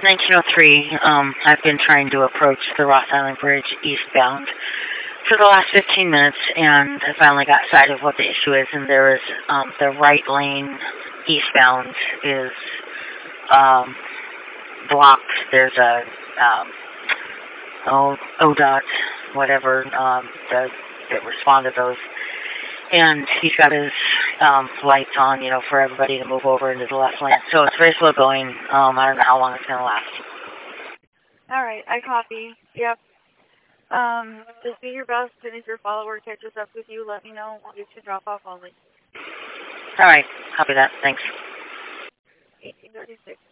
1903. I've been trying to approach the Ross Island Bridge eastbound for the last 15 minutes, and I finally got sight of what the issue is, and there is the right lane eastbound is blocked. There's a ODOT, whatever, that respond to those. And he's got his lights on, for everybody to move over into the left lane. So it's very slow going. I don't know how long it's going to last. All right, I copy. Yep. Just be your best, and if your follower catches up with you, let me know. I'll get you drop off only. All right, copy that. Thanks. 1836.